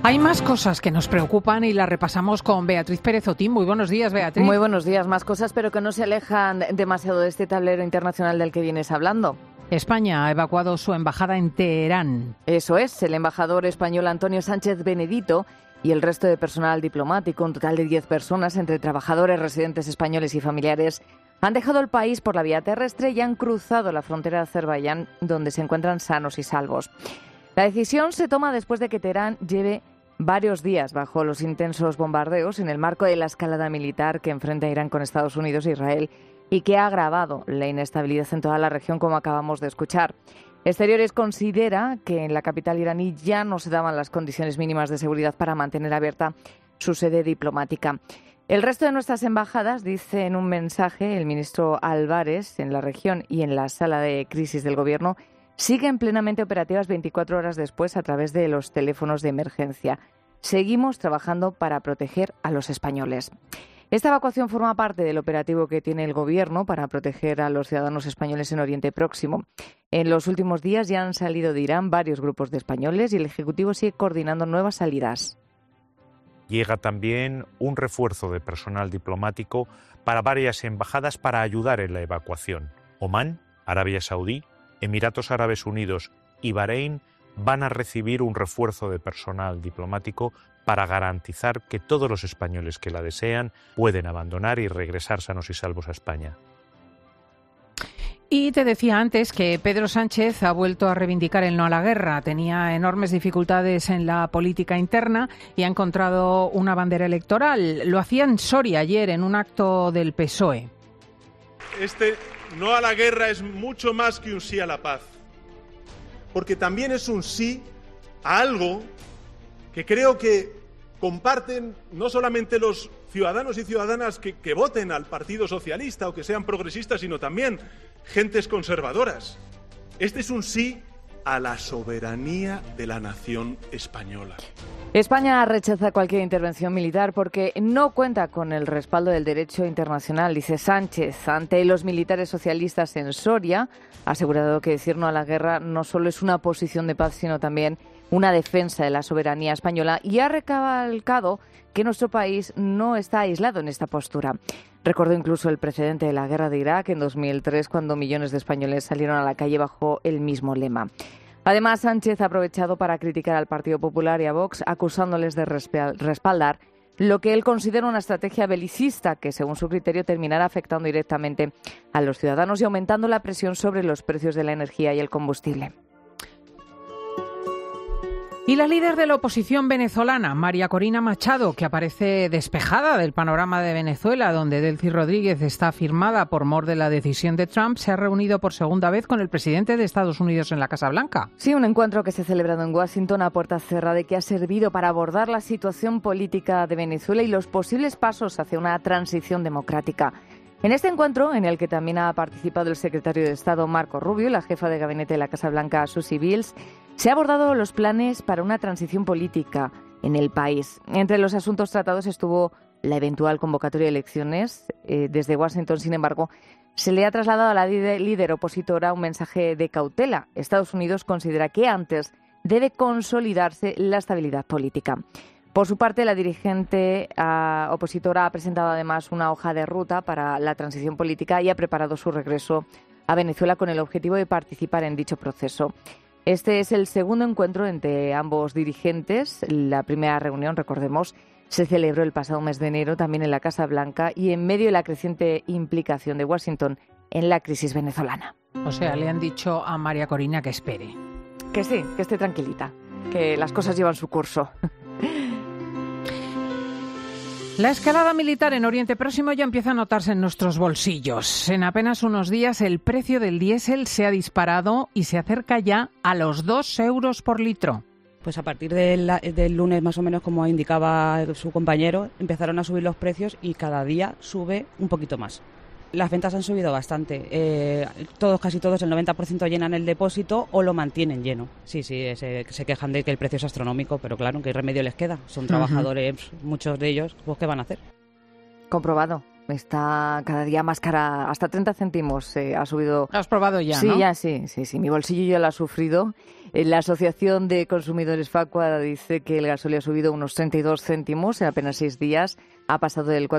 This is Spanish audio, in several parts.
Hay más cosas que nos preocupan y las repasamos con Beatriz Pérez Otín. Muy buenos días, Beatriz. Muy buenos días. Más cosas, pero que no se alejan demasiado de este tablero internacional del que vienes hablando. España ha evacuado su embajada en Teherán. Eso es, el embajador español Antonio Sánchez Benedito y el resto de personal diplomático, un total de 10 personas, entre trabajadores, residentes españoles y familiares, han dejado el país por la vía terrestre y han cruzado la frontera de Azerbaiyán, donde se encuentran sanos y salvos. La decisión se toma después de que Teherán lleve varios días bajo los intensos bombardeos en el marco de la escalada militar que enfrenta Irán con Estados Unidos e Israel y que ha agravado la inestabilidad en toda la región, como acabamos de escuchar. Exteriores considera que en la capital iraní ya no se daban las condiciones mínimas de seguridad para mantener abierta su sede diplomática. El resto de nuestras embajadas, dice en un mensaje el ministro Álvarez, en la región y en la sala de crisis del Gobierno, siguen plenamente operativas 24 horas después a través de los teléfonos de emergencia. Seguimos trabajando para proteger a los españoles. Esta evacuación forma parte del operativo que tiene el Gobierno para proteger a los ciudadanos españoles en Oriente Próximo. En los últimos días ya han salido de Irán varios grupos de españoles y el Ejecutivo sigue coordinando nuevas salidas. Llega también un refuerzo de personal diplomático para varias embajadas para ayudar en la evacuación. Omán, Arabia Saudí, Emiratos Árabes Unidos y Bahrein van a recibir un refuerzo de personal diplomático para garantizar que todos los españoles que la desean pueden abandonar y regresar sanos y salvos a España. Y te decía antes que Pedro Sánchez ha vuelto a reivindicar el no a la guerra. Tenía enormes dificultades en la política interna y ha encontrado una bandera electoral. Lo hacía en Soria ayer en un acto del PSOE. Este no a la guerra es mucho más que un sí a la paz, porque también es un sí a algo que creo que comparten no solamente los ciudadanos y ciudadanas que voten al Partido Socialista o que sean progresistas, sino también gentes conservadoras. Este es un sí a la soberanía de la nación española. España rechaza cualquier intervención militar porque no cuenta con el respaldo del derecho internacional, dice Sánchez. Ante los militares socialistas en Soria, ha asegurado que decir no a la guerra no solo es una posición de paz, sino también una defensa de la soberanía española, y ha recalcado que nuestro país no está aislado en esta postura. Recordó incluso el precedente de la guerra de Irak en 2003, cuando millones de españoles salieron a la calle bajo el mismo lema. Además, Sánchez ha aprovechado para criticar al Partido Popular y a Vox, acusándoles de respaldar lo que él considera una estrategia belicista que, según su criterio, terminará afectando directamente a los ciudadanos y aumentando la presión sobre los precios de la energía y el combustible. Y la líder de la oposición venezolana, María Corina Machado, que aparece despejada del panorama de Venezuela, donde Delcy Rodríguez está firmada por mor de la decisión de Trump, se ha reunido por segunda vez con el presidente de Estados Unidos en la Casa Blanca. Sí, un encuentro que se ha celebrado en Washington a puerta cerrada y que ha servido para abordar la situación política de Venezuela y los posibles pasos hacia una transición democrática. En este encuentro, en el que también ha participado el secretario de Estado Marco Rubio y la jefa de gabinete de la Casa Blanca, Susie Biles, se han abordado los planes para una transición política en el país. Entre los asuntos tratados estuvo la eventual convocatoria de elecciones. Desde Washington, sin embargo, se le ha trasladado a la líder opositora un mensaje de cautela. Estados Unidos considera que antes debe consolidarse la estabilidad política. Por su parte, la dirigente opositora ha presentado además una hoja de ruta para la transición política y ha preparado su regreso a Venezuela con el objetivo de participar en dicho proceso. Este es el segundo encuentro entre ambos dirigentes. La primera reunión, recordemos, se celebró el pasado mes de enero también en la Casa Blanca y en medio de la creciente implicación de Washington en la crisis venezolana. O sea, le han dicho a María Corina que espere. Que sí, que esté tranquilita, que las cosas llevan su curso. La escalada militar en Oriente Próximo ya empieza a notarse en nuestros bolsillos. En apenas unos días el precio del diésel se ha disparado y se acerca ya a los 2 euros por litro. Pues a partir del lunes, más o menos, como indicaba su compañero, empezaron a subir los precios y cada día sube un poquito más. Las ventas han subido bastante. Casi todos, el 90% llenan el depósito o lo mantienen lleno. Sí, se quejan de que el precio es astronómico, pero claro, ¿qué remedio les queda? Son trabajadores, muchos de ellos, pues ¿qué van a hacer? Comprobado. está cada día más cara, hasta 30 céntimos ha subido. ¿Lo has probado ya, sí, no? Ya, sí, mi bolsillo ya lo ha sufrido. La Asociación de Consumidores Facua dice que el gasóleo ha subido unos 32 céntimos en apenas 6 días, ha pasado de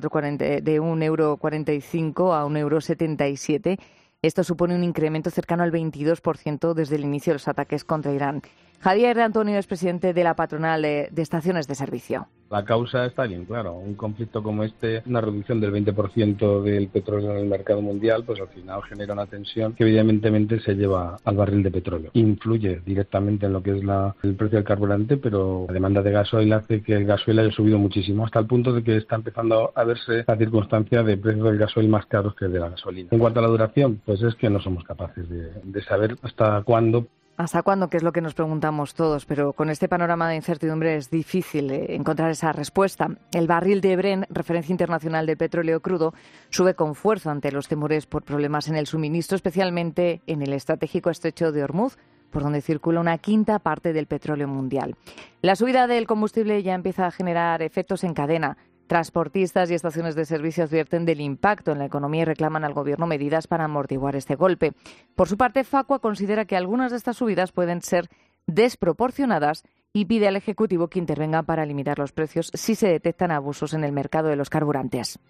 1,45 € a 1,77 €. Esto supone un incremento cercano al 22% desde el inicio de los ataques contra Irán. Javier Antonio es presidente de la patronal de estaciones de servicio. La causa está bien claro. Un conflicto como este, una reducción del 20% del petróleo en el mercado mundial, pues al final genera una tensión que evidentemente se lleva al barril de petróleo. Influye directamente en lo que es el precio del carburante, pero la demanda de gasoil hace que el gasoil haya subido muchísimo, hasta el punto de que está empezando a verse la circunstancia de precios del gasoil más caros que el de la gasolina. En cuanto a la duración, pues es que no somos capaces de saber hasta cuándo. ¿Hasta cuándo? Que es lo que nos preguntamos todos, pero con este panorama de incertidumbre es difícil encontrar esa respuesta. El barril de Brent, referencia internacional del petróleo crudo, sube con fuerza ante los temores por problemas en el suministro, especialmente en el estratégico estrecho de Hormuz, por donde circula una quinta parte del petróleo mundial. La subida del combustible ya empieza a generar efectos en cadena. Transportistas y estaciones de servicio advierten del impacto en la economía y reclaman al Gobierno medidas para amortiguar este golpe. Por su parte, Facua considera que algunas de estas subidas pueden ser desproporcionadas y pide al Ejecutivo que intervenga para limitar los precios si se detectan abusos en el mercado de los carburantes.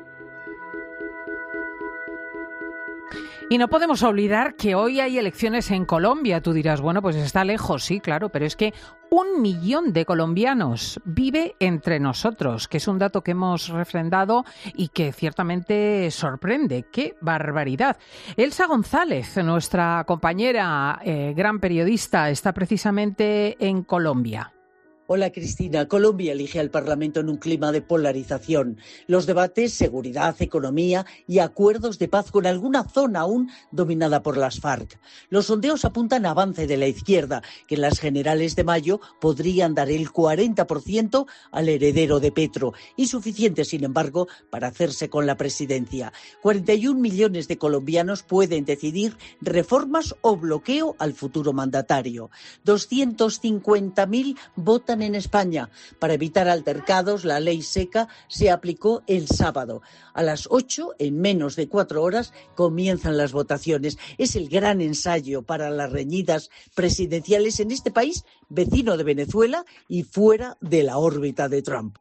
Y no podemos olvidar que hoy hay elecciones en Colombia. Tú dirás, bueno, pues está lejos, sí, claro, pero es que 1 millón de colombianos vive entre nosotros, que es un dato que hemos refrendado y que ciertamente sorprende. ¡Qué barbaridad! Elsa González, nuestra compañera, gran periodista, está precisamente en Colombia. Hola Cristina, Colombia elige al Parlamento en un clima de polarización. Los debates, seguridad, economía y acuerdos de paz con alguna zona aún dominada por las FARC. Los sondeos apuntan a avance de la izquierda, que en las generales de mayo podrían dar el 40% al heredero de Petro, insuficiente sin embargo para hacerse con la presidencia. 41 millones de colombianos pueden decidir reformas o bloqueo al futuro mandatario. 250.000 votan en España. Para evitar altercados, la ley seca se aplicó el sábado. A las 8, en menos de 4 horas, comienzan las votaciones. Es el gran ensayo para las reñidas presidenciales en este país, vecino de Venezuela y fuera de la órbita de Trump.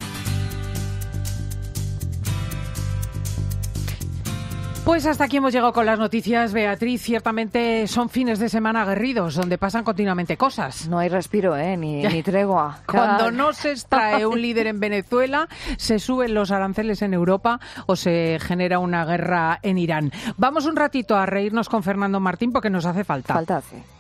Pues hasta aquí hemos llegado con las noticias, Beatriz. Ciertamente son fines de semana aguerridos, donde pasan continuamente cosas. No hay respiro, ni tregua. Cuando no se extrae un líder en Venezuela, se suben los aranceles en Europa o se genera una guerra en Irán. Vamos un ratito a reírnos con Fernando Martín porque nos hace falta. Falta hace.